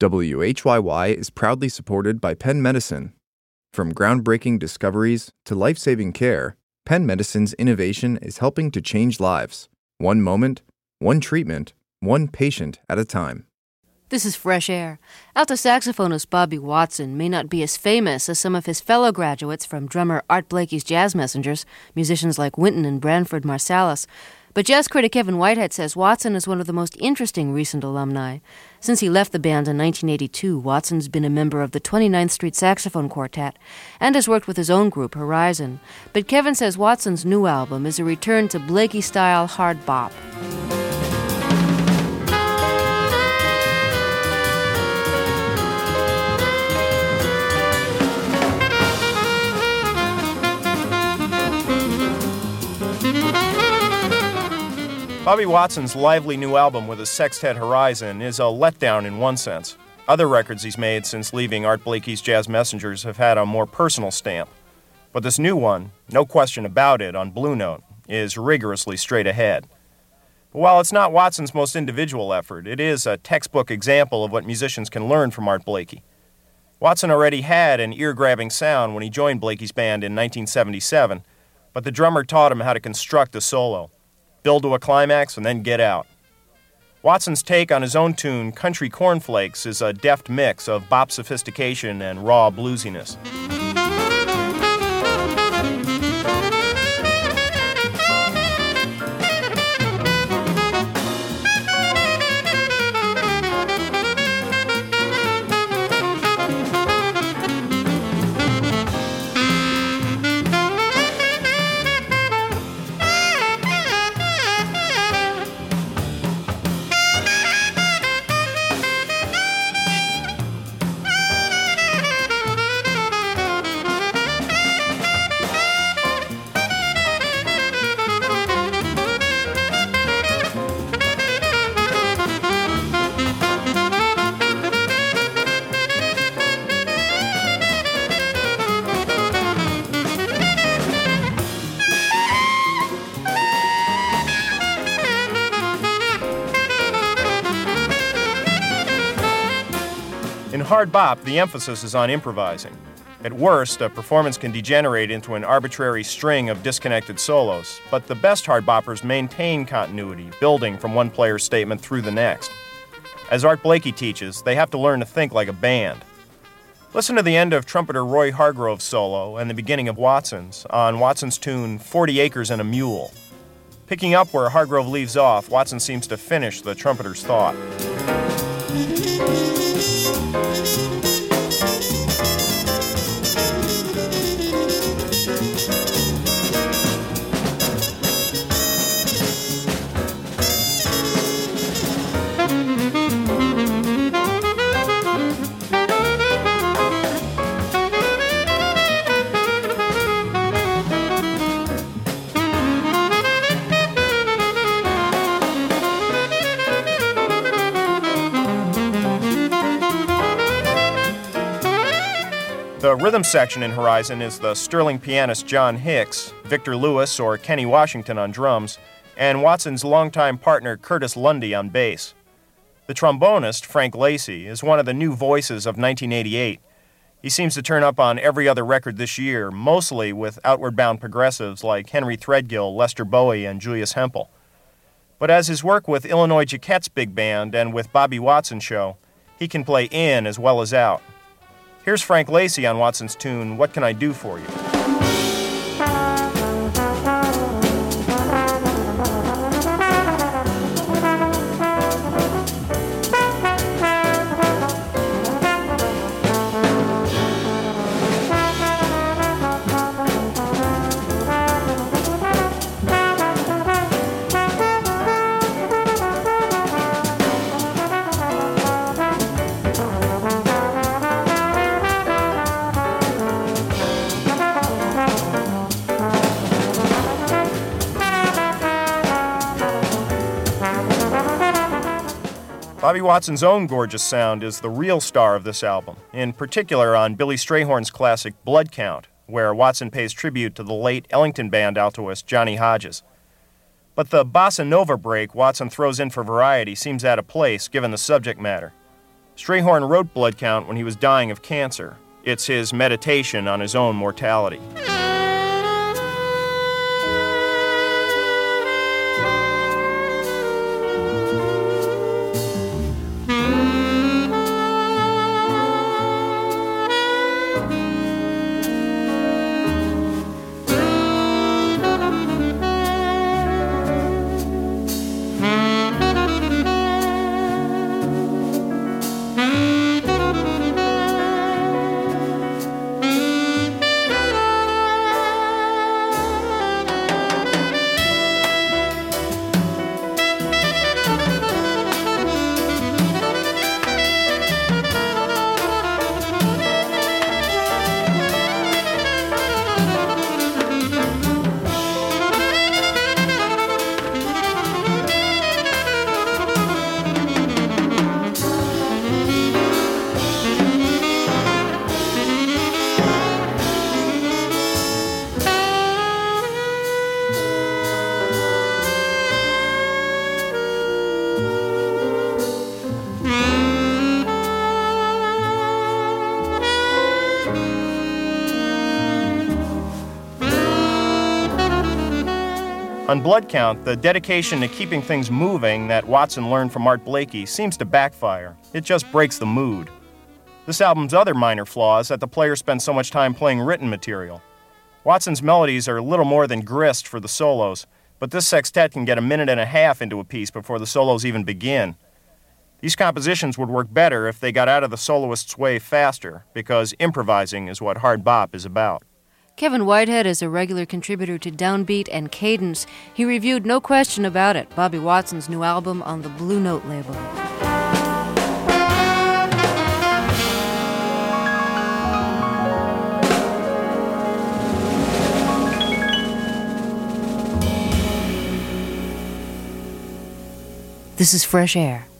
WHYY is proudly supported by Penn Medicine. From groundbreaking discoveries to life-saving care, Penn Medicine's innovation is helping to change lives. One moment, one treatment, one patient at a time. This is Fresh Air. Alto saxophonist Bobby Watson may not be as famous as some of his fellow graduates from drummer Art Blakey's Jazz Messengers, musicians like Wynton and Branford Marsalis. But jazz critic Kevin Whitehead says Watson is one of the most interesting recent alumni. Since he left the band in 1982, Watson's been a member of the 29th Street Saxophone Quartet and has worked with his own group, Horizon. But Kevin says Watson's new album is a return to Blakey-style hard bop. Bobby Watson's lively new album with his sextet Horizon is a letdown in one sense. Other records he's made since leaving Art Blakey's Jazz Messengers have had a more personal stamp. But this new one, no question about it, on Blue Note, is rigorously straight ahead. But while it's not Watson's most individual effort, it is a textbook example of what musicians can learn from Art Blakey. Watson already had an ear-grabbing sound when he joined Blakey's band in 1977, but the drummer taught him how to construct a solo. Build to a climax, and then get out. Watson's take on his own tune, Country Cornflakes, is a deft mix of bop sophistication and raw bluesiness. In hard bop, the emphasis is on improvising. At worst, a performance can degenerate into an arbitrary string of disconnected solos, but the best hard boppers maintain continuity, building from one player's statement through the next. As Art Blakey teaches, they have to learn to think like a band. Listen to the end of trumpeter Roy Hargrove's solo and the beginning of Watson's on Watson's tune 40 Acres and a Mule. Picking up where Hargrove leaves off, Watson seems to finish the trumpeter's thought. The rhythm section in Horizon is the sterling pianist John Hicks, Victor Lewis or Kenny Washington on drums, and Watson's longtime partner Curtis Lundy on bass. The trombonist, Frank Lacey, is one of the new voices of 1988. He seems to turn up on every other record this year, mostly with outward-bound progressives like Henry Threadgill, Lester Bowie, and Julius Hempel. But as his work with Illinois Jacquette's big band and with Bobby Watson show, he can play in as well as out. Here's Frank Lacey on Watson's tune, What Can I Do For You? Bobby Watson's own gorgeous sound is the real star of this album, in particular on Billy Strayhorn's classic Blood Count, where Watson pays tribute to the late Ellington Band altoist Johnny Hodges. But the bossa nova break Watson throws in for variety seems out of place given the subject matter. Strayhorn wrote Blood Count when he was dying of cancer. It's his meditation on his own mortality. On Blood Count, the dedication to keeping things moving that Watson learned from Art Blakey seems to backfire. It just breaks the mood. This album's other minor flaw is that the player spends so much time playing written material. Watson's melodies are little more than grist for the solos, but this sextet can get a minute and a half into a piece before the solos even begin. These compositions would work better if they got out of the soloist's way faster, because improvising is what hard bop is about. Kevin Whitehead is a regular contributor to Downbeat and Cadence. He reviewed No Question About It, Bobby Watson's new album on the Blue Note label. This is Fresh Air.